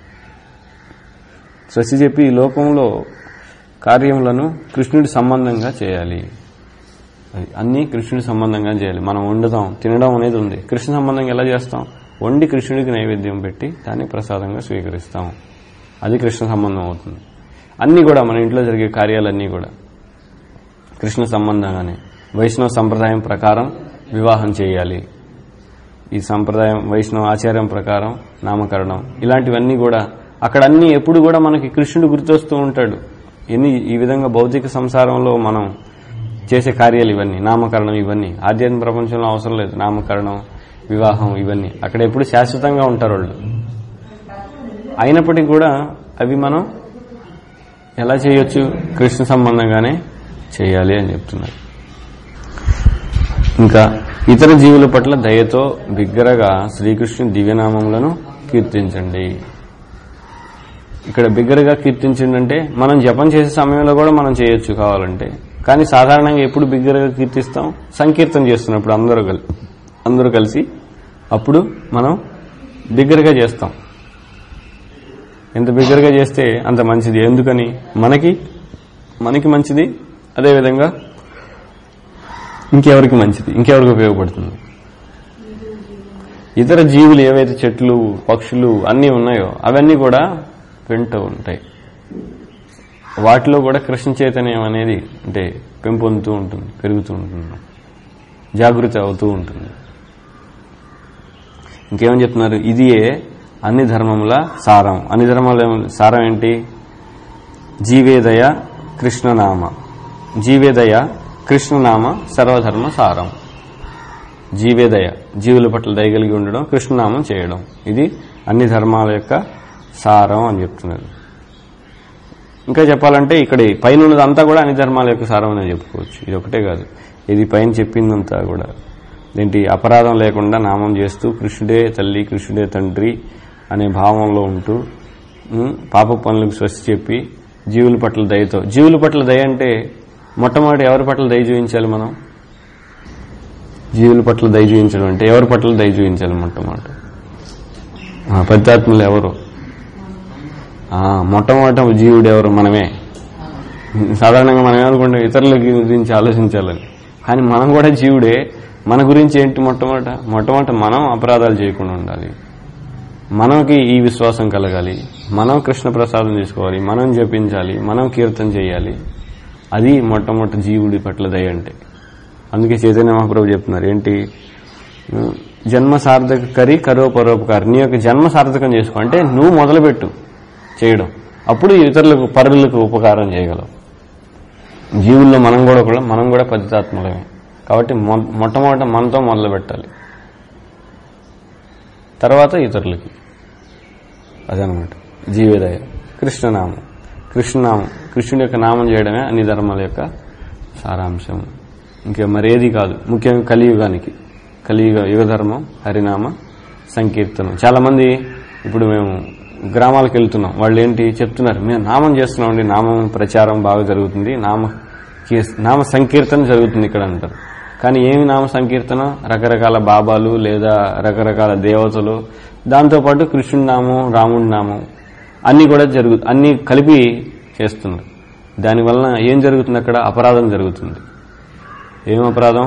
స్వస్తి చెప్పి ఈ లోకంలో కార్యములను కృష్ణుడి సంబంధంగా చేయాలి. అది అన్నీ కృష్ణుడి సంబంధంగా చేయాలి. మనం వండుతాం, తినడం అనేది ఉంది. కృష్ణ సంబంధంగా ఎలా చేస్తాం? వండి కృష్ణుడికి నైవేద్యం పెట్టి దాన్ని ప్రసాదంగా స్వీకరిస్తాం. అది కృష్ణ సంబంధం అవుతుంది. అన్నీ కూడా మన ఇంట్లో జరిగే కార్యాలన్నీ కూడా కృష్ణ సంబంధంగానే. వైష్ణవ సంప్రదాయం ప్రకారం వివాహం చేయాలి. ఈ సంప్రదాయం వైష్ణవ ఆచార్యం ప్రకారం నామకరణం, ఇలాంటివన్నీ కూడా అక్కడ అన్ని ఎప్పుడు కూడా మనకి కృష్ణుడు గుర్తొస్తూ ఉంటాడు. ఎన్ని ఈ విధంగా భౌతిక సంసారంలో మనం చేసే కార్యాలు ఇవన్నీ, నామకరణం ఇవన్నీ ఆధ్యాత్మిక ప్రపంచంలో అవసరం లేదు. నామకరణం, వివాహం ఇవన్నీ అక్కడ ఎప్పుడు శాశ్వతంగా ఉంటారు వాళ్ళు. అయినప్పటికీ కూడా అవి మనం ఎలా చేయొచ్చు? కృష్ణ సంబంధంగానే చేయాలి అని చెప్తున్నారు. ఇంకా ఇతర జీవుల పట్ల దయతో బిగ్గరగా శ్రీకృష్ణుని దివ్యనామములను కీర్తించండి. ఇక్కడ బిగ్గరగా కీర్తించండి అంటే మనం జపం చేసే సమయంలో కూడా మనం చేయొచ్చు కావాలంటే. కానీ సాధారణంగా ఎప్పుడు బిగ్గరగా కీర్తిస్తాం? సంకీర్తన చేస్తున్నప్పుడు అందరూ కలిసి అందరూ కలిసి అప్పుడు మనం బిగ్గరగా చేస్తాం. ఎంత బిగ్గరగా చేస్తే అంత మంచిది. ఎందుకని? మనకి మనకి మంచిది, అదేవిధంగా ఇంకెవరికి మంచిది, ఇంకెవరికి ఉపయోగపడుతుంది. ఇతర జీవులు ఏవైతే చెట్లు, పక్షులు అన్నీ ఉన్నాయో అవన్నీ కూడా వింటూ ఉంటాయి. వాటిలో కూడా కృష్ణ చైతన్యం అనేది అంటే పెంపొందుతూ ఉంటుంది, పెరుగుతూ ఉంటుంది, జాగృతి అవుతూ ఉంటుంది. ఇంకేమని చెప్తున్నారు? ఇదియే అన్ని ధర్మముల సారం. అన్ని ధర్మాల సారం ఏంటి? జీవేదయ కృష్ణనామ. జీవేదయ కృష్ణనామ సర్వధర్మ సారం. జీవేదయ, జీవుల పట్ల దయగలిగి ఉండడం, కృష్ణనామం చేయడం, ఇది అన్ని ధర్మాల యొక్క సారం అని చెప్తున్నారు. ఇంకా చెప్పాలంటే ఇక్కడ పైన ఉన్నదంతా కూడా అన్ని ధర్మాల యొక్క సారం అని చెప్పుకోవచ్చు. ఇది ఒకటే కాదు, ఇది పైన చెప్పిందంతా కూడా ఏంటి? అపరాధం లేకుండా నామం చేస్తూ కృష్ణుడే తల్లి, కృష్ణుడే తండ్రి అనే భావంలో ఉంటూ పాప పనులకు స్వస్తి చెప్పి జీవుల పట్ల దయతో. జీవుల పట్ల దయ అంటే మొట్టమొదటి ఎవరి పట్ల దయ చూపించాలి మనం? జీవుల పట్ల దయ చూపించడం అంటే ఎవరి పట్ల దయ చూపించాలి? మొట్టమొదటి పతితాత్ములు ఎవరు? మొట్టమొదట జీవుడు ఎవరు? మనమే. సాధారణంగా మనం ఏమనుకుంటాం ఇతరుల గురించి ఆలోచించాలని, కానీ మనం కూడా జీవుడే. మన గురించి ఏంటి? మొట్టమొదట మొట్టమొదట మనం అపరాధాలు చేయకుండా ఉండాలి, మనకి ఈ విశ్వాసం కలగాలి, మనం కృష్ణ ప్రసాదం తీసుకోవాలి, మనం జపించాలి, మనం కీర్తన చేయాలి. అది మొట్టమొదటి జీవుడి పట్ల దయ అంటే. అందుకే చైతన్య మహాప్రభు చెప్తున్నారు ఏంటి? జన్మ సార్థక కరి కరో పరోపకారి. నీ యొక్క జన్మ సార్థకం చేసుకో అంటే నువ్వు మొదలుపెట్టు చేయడం, అప్పుడు ఇతరులకు పరులకు ఉపకారం చేయగలవు. జీవుల్లో మనం కూడా కూడా మనం కూడా పతితాత్ములమే కాబట్టి మొట్టమొదట మనతో మొదలు పెట్టాలి, తర్వాత ఇతరులకి. అదనమాట జీవేదయ. కృష్ణనామం, కృష్ణనామం, కృష్ణుడి యొక్క నామం చేయడమే అన్ని ధర్మాల యొక్క సారాంశం, ఇంకే మరేది కాదు. ముఖ్యంగా కలియుగానికి, కలియుగ యుగధర్మం హరినామ సంకీర్తనం. చాలా మంది ఇప్పుడు మేము గ్రామాలకు వెళ్తున్నాం, వాళ్ళు ఏంటి చెప్తున్నారు? మేము నామం చేస్తున్నామండి, నామం ప్రచారం బాగా జరుగుతుంది, నామ నామ సంకీర్తన జరుగుతుంది ఇక్కడ అంటారు. కానీ ఏమి నామ సంకీర్తన? రకరకాల బాబాలు లేదా రకరకాల దేవతలు, దాంతోపాటు కృష్ణుడి నామం, రాముడి నామం అన్నీ కూడా జరుగు అన్నీ కలిపి చేస్తున్నారు. దానివలన ఏం జరుగుతుంది? అక్కడ అపరాధం జరుగుతుంది. ఏం అపరాధం?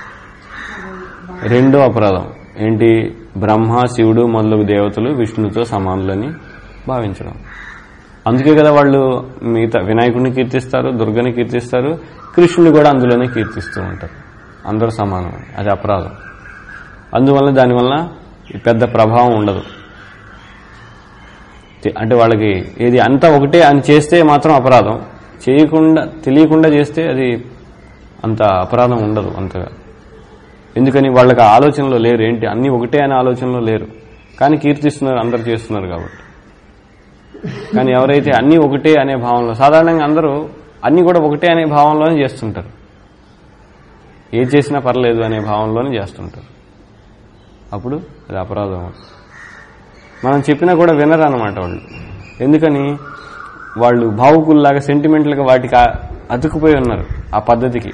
రెండో అపరాధం ఏంటి? బ్రహ్మ, శివుడు మొదలగు దేవతలు విష్ణుతో సమానులని భావించడం. అందుకే కదా వాళ్ళు మిగతా వినాయకుడిని కీర్తిస్తారు, దుర్గని కీర్తిస్తారు, కృష్ణుని కూడా అందులోనే కీర్తిస్తూ ఉంటారు. అందరూ సమానం, అది అపరాధం. అందువల్ల దానివల్ల పెద్ద ప్రభావం ఉండదు. అంటే వాళ్ళకి ఏది అంతా ఒకటే అని చేస్తే మాత్రం అపరాధం, చేయకుండా తెలియకుండా చేస్తే అది అంత అపరాధం ఉండదు అంతగా. ఎందుకని? వాళ్ళకి ఆలోచనలో లేరు. ఏంటి? అన్నీ ఒకటే అనే ఆలోచనలో లేరు, కానీ కీర్తిస్తున్నారు, అందరు చేస్తున్నారు కాబట్టి. కానీ ఎవరైతే అన్నీ ఒకటే అనే భావంలో, సాధారణంగా అందరూ అన్నీ కూడా ఒకటే అనే భావంలోనే చేస్తుంటారు, ఏ చేసినా పర్లేదు అనే భావంలోనే చేస్తుంటారు. అప్పుడు అది అపరాధం. మనం చెప్పినా కూడా వినరు అన్నమాట వాళ్ళు. ఎందుకని? వాళ్ళు భావుకుల్లాగా సెంటిమెంట్లుగా వాటికి అతుకుపోయి ఉన్నారు ఆ పద్ధతికి.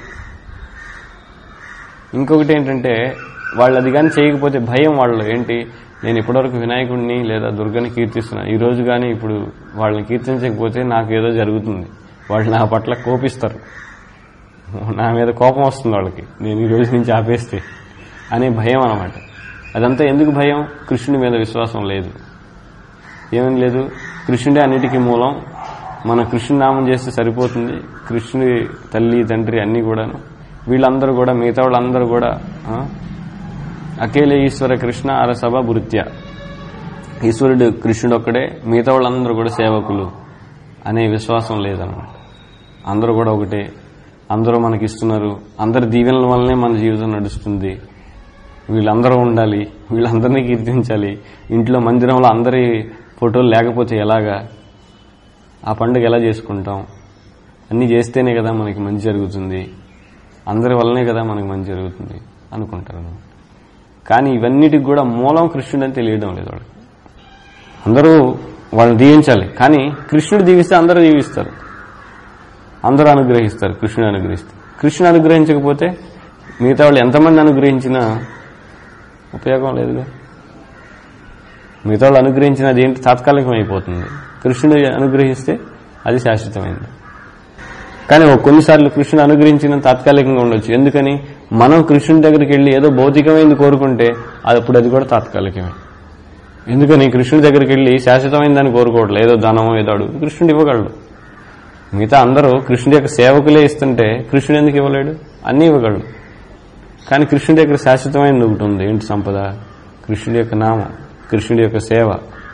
ఇంకొకటి ఏంటంటే వాళ్ళు అది కానీ చేయకపోతే భయం వాళ్ళు. ఏంటి? నేను ఇప్పటివరకు వినాయకుడిని లేదా దుర్గని కీర్తిస్తున్నాను, ఈ రోజు కానీ ఇప్పుడు వాళ్ళని కీర్తించకపోతే నాకు ఏదో జరుగుతుంది, వాళ్ళు నా పట్ల కోపిస్తారు. నా మీద కోపం వస్తుంది వాళ్ళకి, నేను ఈ రోజు నుంచి ఆపేస్తే అనే భయం అన్నమాట. అదంతా ఎందుకు భయం? కృష్ణుడి మీద విశ్వాసం లేదు. ఏమని లేదు? కృష్ణుడే అన్నిటికీ మూలం, మన కృష్ణుడి నామం చేస్తే సరిపోతుంది, కృష్ణుడి తల్లి తండ్రి అన్నీ కూడాను, వీళ్ళందరూ కూడా మిగతా వాళ్ళందరూ కూడా అకేలే ఈశ్వర కృష్ణ అరసభ భృత్య, ఈశ్వరుడు కృష్ణుడు ఒక్కడే, మిగతా వాళ్ళందరూ కూడా సేవకులు అనే విశ్వాసం లేదన్నమాట. అందరూ కూడా ఒకటే, అందరూ మనకి ఇస్తున్నారు, అందరి దీవెనల వల్లనే మన జీవితం నడుస్తుంది, వీళ్ళందరూ ఉండాలి, వీళ్ళందరినీ కీర్తించాలి, ఇంట్లో మందిరంలో అందరి ఫోటోలు లేకపోతే ఎలాగా, ఆ పండుగ ఎలా చేసుకుంటాం, అన్నీ చేస్తేనే కదా మనకి మంచి జరుగుతుంది, అందరి వల్లనే కదా మనకి మంచి జరుగుతుంది అనుకుంటారు. కానీ ఇవన్నిటికి కూడా మూలం కృష్ణుడు అని తెలియడం లేదు వాళ్ళకి. అందరూ వాళ్ళని దీవించాలి, కానీ కృష్ణుడు దీవిస్తే అందరూ దీవిస్తారు, అందరూ అనుగ్రహిస్తారు, కృష్ణుడు అనుగ్రహిస్తారు. కృష్ణుడు అనుగ్రహించకపోతే మిగతా వాళ్ళు ఎంతమంది అనుగ్రహించినా ఉపయోగం లేదుగా. మిగతా వాళ్ళు అనుగ్రహించిన అది ఏంటి? తాత్కాలికం అయిపోతుంది. కృష్ణుడు అనుగ్రహిస్తే అది శాశ్వతమైంది. కానీ కొన్నిసార్లు కృష్ణుడు అనుగ్రహించిన తాత్కాలికంగా ఉండొచ్చు. ఎందుకని? మనం కృష్ణుడి దగ్గరికి వెళ్ళి ఏదో భౌతికమైంది కోరుకుంటే అప్పుడు అది కూడా తాత్కాలికమే. ఎందుకని? కృష్ణుడి దగ్గరికి వెళ్ళి శాశ్వతమైందని కోరుకోవట్లేదు, ఏదో ధనమో ఏదో అడుగు, కృష్ణుడు ఇవ్వగలడు. మిగతా అందరూ కృష్ణుడి యొక్క సేవకులే ఇస్తుంటే కృష్ణుడు ఎందుకు ఇవ్వలేడు? అన్నీ ఇవ్వగలడు. కానీ కృష్ణుడి దగ్గర శాశ్వతమైనది ఒకటి ఉంది. ఏంటి సంపద? కృష్ణుడి యొక్క నామం, కృష్ణుడి యొక్క సేవ.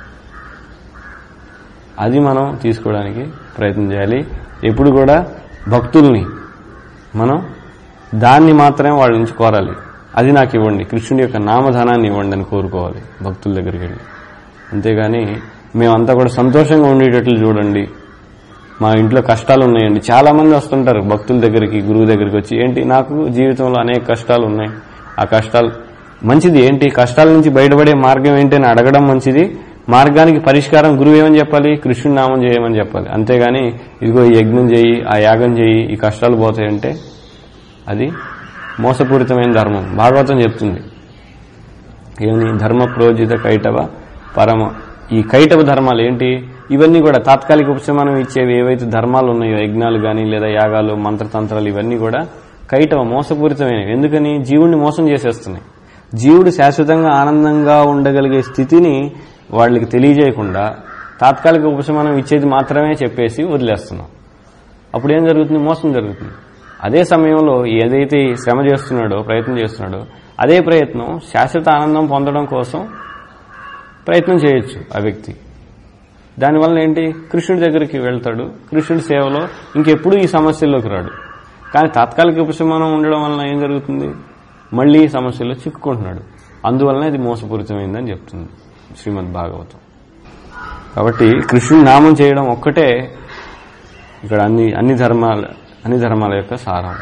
అది మనం తీసుకోవడానికి ప్రయత్నం చేయాలి. ఎప్పుడు కూడా భక్తుల్ని మనం దాన్ని మాత్రమే వాళ్ళ నుంచి కోరాలి. అది నాకు ఇవ్వండి, కృష్ణుడి యొక్క నామధనాన్ని ఇవ్వండి అని కోరుకోవాలి భక్తుల దగ్గరికి వెళ్ళి. అంతేగాని మేమంతా కూడా సంతోషంగా ఉండేటట్లు చూడండి, మా ఇంట్లో కష్టాలు ఉన్నాయండి. చాలా మంది వస్తుంటారు భక్తుల దగ్గరికి, గురువు దగ్గరికి వచ్చి, ఏంటి నాకు జీవితంలో అనేక కష్టాలు ఉన్నాయి, ఆ కష్టాలు మంచిది, ఏంటి కష్టాల నుంచి బయటపడే మార్గం ఏంటి అని అడగడం మంచిది. మార్గానికి పరిష్కారం గురువు ఏమని చెప్పాలి? కృష్ణుడి నామం చేయమని చెప్పాలి. అంతేగాని ఇదిగో ఈ యజ్ఞం చేయి, ఆ యాగం చేయి, ఈ కష్టాలు పోతాయంటే అది మోసపూరితమైన ధర్మం. భాగవతం చెప్తుంది ఏమని? ధర్మ ప్రోజిత కైటవ పరమ. ఈ కైటవ ధర్మాలు ఏంటి? ఇవన్నీ కూడా తాత్కాలిక ఉపశమనం ఇచ్చేవి ఏవైతే ధర్మాలు ఉన్నాయో, యజ్ఞాలు కానీ లేదా యాగాలు, మంత్రతంత్రాలు, ఇవన్నీ కూడా కైటవ మోసపూరితమైనవి. ఎందుకని? జీవుడిని మోసం చేసేస్తున్నాయి. జీవుడు శాశ్వతంగా ఆనందంగా ఉండగలిగే స్థితిని వాళ్ళకి తెలియజేయకుండా తాత్కాలిక ఉపశమనం ఇచ్చేది మాత్రమే చెప్పేసి వదిలేస్తున్నాం. అప్పుడు ఏం జరుగుతుంది? మోసం జరుగుతుంది. అదే సమయంలో ఏదైతే శ్రమ చేస్తున్నాడో, ప్రయత్నం చేస్తున్నాడో, అదే ప్రయత్నం శాశ్వత ఆనందం పొందడం కోసం ప్రయత్నం చేయొచ్చు ఆ వ్యక్తి. దానివల్ల ఏంటి? కృష్ణుడి దగ్గరికి వెళ్తాడు, కృష్ణుడి సేవలో ఇంకెప్పుడు ఈ సమస్యల్లోకి రాడు. కానీ తాత్కాలిక ఉపశమనం ఉండడం వలన ఏం జరుగుతుంది? మళ్లీ ఈ సమస్యల్లో చిక్కుకుంటున్నాడు. అందువలన ఇది మోసపూరితమైందని చెప్తుంది శ్రీమద్ భాగవతం. కాబట్టి కృష్ణుడి నామం చేయడం ఒక్కటే ఇక్కడ అన్ని అన్ని ధర్మాల అన్ని ధర్మాల యొక్క సారం.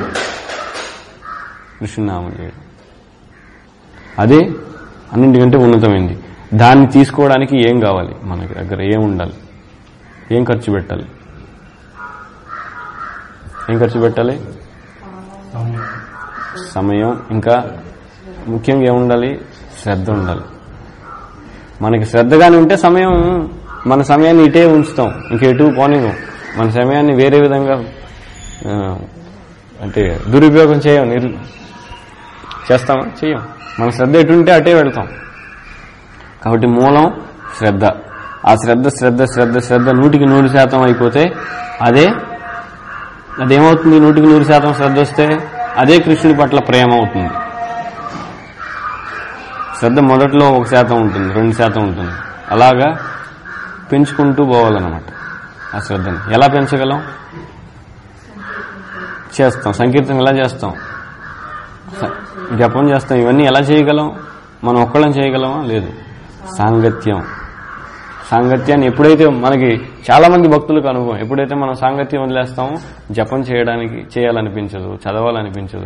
కృష్ణుడి నామం చేయడం అదే అన్నింటికంటే ఉన్నతమైంది. దాన్ని తీసుకోవడానికి ఏం కావాలి? మనకి దగ్గర ఏం ఉండాలి? ఏం ఖర్చు పెట్టాలి? ఏం ఖర్చు పెట్టాలి? సమయం. ఇంకా ముఖ్యంగా ఏముండాలి? శ్రద్ధ ఉండాలి. మనకి శ్రద్ధగానే ఉంటే సమయం, మన సమయాన్ని ఇటే ఉంచుతాం, ఇంకెటు పోనివ్వం. మన సమయాన్ని వేరే విధంగా అంటే దురుపయోగం చేయం. చేస్తామా? చెయ్యం. మన శ్రద్ధ ఎటుంటే అటే వెళ్తాం. కాబట్టి మూలం శ్రద్ధ. ఆ శ్రద్ధ శ్రద్ధ శ్రద్ధ శ్రద్ధ నూటికి నూరు శాతం అయిపోతే అదే అదేమవుతుంది? నూటికి నూరు శాతం శ్రద్ధ వస్తే అదే కృష్ణుడి పట్ల ప్రేమ అవుతుంది. శ్రద్ధ మొదట్లో ఒక శాతం ఉంటుంది, రెండు శాతం ఉంటుంది, అలాగా పెంచుకుంటూ పోవాలన్నమాట ఆ శ్రద్ధని. ఎలా పెంచగలం? చేస్తాం. సంకీర్తనం ఎలా చేస్తాం? జపం చేస్తాం. ఇవన్నీ ఎలా చేయగలం? మనం ఒక్కళ్ళం చేయగలమా? లేదు. సాంగత్యం. సాంగత్యాన్ని ఎప్పుడైతే మనకి చాలా మంది భక్తులకు అనుభవం, ఎప్పుడైతే మనం సాంగత్యం వదిలేస్తామో జపం చేయడానికి చేయాలనిపించదు, చదవాలనిపించదు,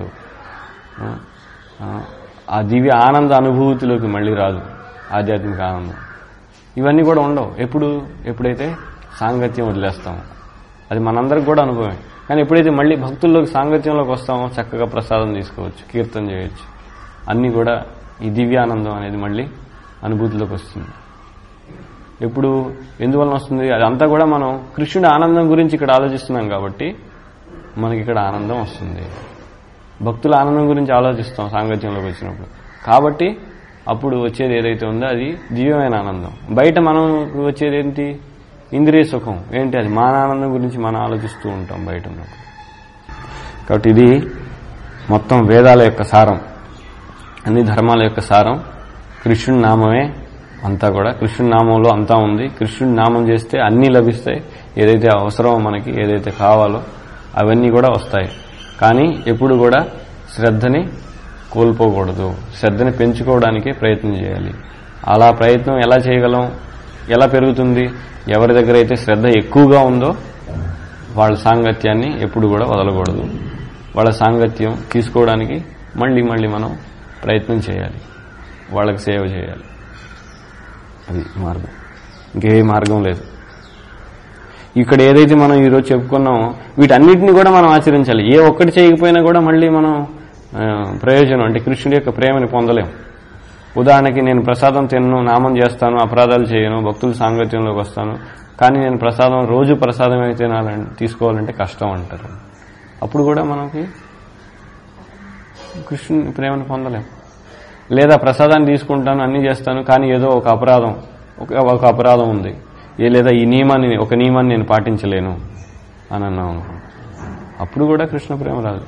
ఆ దివ్య ఆనంద అనుభూతిలోకి మళ్ళీ రాదు ఆధ్యాత్మిక ఆనందం. ఇవన్నీ కూడా ఉండవు ఎప్పుడు ఎప్పుడైతే సాంగత్యం వదిలేస్తామో. అది మనందరికి కూడా అనుభవమే. కానీ ఎప్పుడైతే మళ్ళీ భక్తుల్లోకి సాంగత్యంలోకి వస్తామో చక్కగా ప్రసాదం తీసుకోవచ్చు, కీర్తన చేయొచ్చు, అన్నీ కూడా ఈ దివ్యానందం అనేది మళ్ళీ అనుభూతిలోకి వస్తుంది. ఎప్పుడు ఎందువలన వస్తుంది? అదంతా కూడా మనం కృష్ణుడి ఆనందం గురించి ఇక్కడ ఆలోచిస్తున్నాం కాబట్టి మనకి ఇక్కడ ఆనందం వస్తుంది. భక్తుల ఆనందం గురించి ఆలోచిస్తాం సాంగత్యంలోకి వచ్చినప్పుడు. కాబట్టి అప్పుడు వచ్చేది ఏదైతే ఉందో అది దివ్యమైన ఆనందం. బయట మనం వచ్చేది ఏంటి? ఇంద్రియ సుఖం. ఏంటి అది? మన ఆనందం గురించి మనం ఆలోచిస్తూ ఉంటాం బయట ఉన్నప్పుడు. కాబట్టి ఇది మొత్తం వేదాల యొక్క సారం, అన్ని ధర్మాల యొక్క సారం కృష్ణుడి నామమే అంతా కూడా. కృష్ణుడి నామంలో అంతా ఉంది. కృష్ణుడి నామం చేస్తే అన్నీ లభిస్తాయి. ఏదైతే అవసరమో మనకి, ఏదైతే కావాలో అవన్నీ కూడా వస్తాయి. కానీ ఎప్పుడు కూడా శ్రద్ధని కోల్పోకూడదు. శ్రద్ధని పెంచుకోవడానికి ప్రయత్నం చేయాలి. అలా ప్రయత్నం ఎలా చేయగలం? ఎలా పెరుగుతుంది? ఎవరి దగ్గర అయితే శ్రద్ధ ఎక్కువగా ఉందో వాళ్ళ సాంగత్యాన్ని ఎప్పుడు కూడా వదలకూడదు. వాళ్ళ సాంగత్యం తీసుకోవడానికి మళ్ళీ మళ్ళీ మనం ప్రయత్నం చేయాలి. వాళ్ళకి సేవ చేయాలి. అది మార్గం. ఇంకే మార్గం లేదు. ఇక్కడ ఏదైతే మనం ఈరోజు చెప్పుకున్నామో వీటన్నిటిని కూడా మనం ఆచరించాలి. ఏ ఒక్కటి చేయకపోయినా కూడా మళ్ళీ మనం ప్రయోజనం అంటే కృష్ణుడి యొక్క ప్రేమని పొందలేం. ఉదాహరణకి నేను ప్రసాదం తినను, నామం చేస్తాను, అపరాధాలు చేయను, భక్తుల సాంగత్యంలోకి వస్తాను, కానీ నేను ప్రసాదం రోజు ప్రసాదమే తినాలని తీసుకోవాలంటే కష్టం అంటారు. అప్పుడు కూడా మనకి కృష్ణుని ప్రేమను పొందలేం. లేదా ప్రసాదాన్ని తీసుకుంటాను, అన్ని చేస్తాను, కానీ ఏదో ఒక అపరాధం ఒక అపరాధం ఉంది, ఏ లేదా ఈ నియమాన్ని ఒక నియమాన్ని నేను పాటించలేను అని అన్నాం అనుకోండి, అప్పుడు కూడా కృష్ణ ప్రేమ రాదు.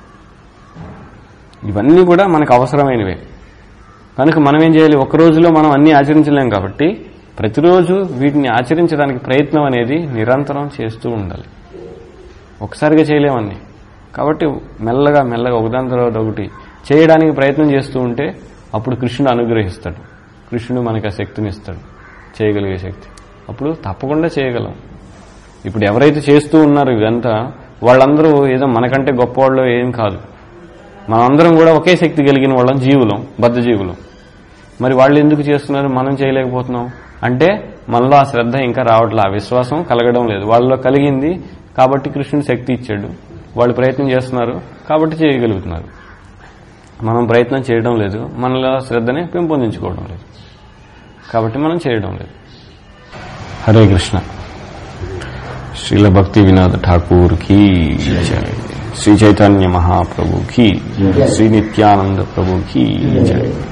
ఇవన్నీ కూడా మనకు అవసరమైనవే. కనుక మనం ఏం చేయాలి? ఒక రోజులో మనం అన్ని ఆచరించలేం కాబట్టి ప్రతిరోజు వీటిని ఆచరించడానికి ప్రయత్నం అనేది నిరంతరం చేస్తూ ఉండాలి. ఒకసారిగా చేయలేమన్నీ. కాబట్టి మెల్లగా మెల్లగా ఒకదాని తర్వాత ఒకటి చేయడానికి ప్రయత్నం చేస్తూ ఉంటే అప్పుడు కృష్ణుడు అనుగ్రహిస్తాడు. కృష్ణుడు మనకి ఆ శక్తిని ఇస్తాడు, చేయగలిగే శక్తి. అప్పుడు తప్పకుండా చేయగలం. ఇప్పుడు ఎవరైతే చేస్తూ ఉన్నారో ఇదంతా వాళ్ళందరూ ఏదో మనకంటే గొప్పవాళ్ళు ఏం కాదు. మనందరం కూడా ఒకే శక్తి కలిగిన వాళ్ళం, జీవులం, బద్ధ జీవులం. మరి వాళ్ళు ఎందుకు చేస్తున్నారు, మనం చేయలేకపోతున్నాం అంటే మనలో ఆ శ్రద్ధ ఇంకా రావట్లే, ఆ విశ్వాసం కలగడం లేదు. వాళ్ళలో కలిగింది కాబట్టి కృష్ణుడు శక్తి ఇచ్చాడు. వాళ్ళు ప్రయత్నం చేస్తున్నారు కాబట్టి చేయగలుగుతున్నారు. మనం ప్రయత్నం చేయడం లేదు, మనలో శ్రద్ధని పెంపొందించుకోవడం లేదు, కాబట్టి మనం చేయడం లేదు. హరే కృష్ణ. శ్రీల భక్తి వినోద్ ఠాకూర్ की जय, श्री चैतन्य महाप्रभु की, श्री नित्यानंद प्रभु की जय.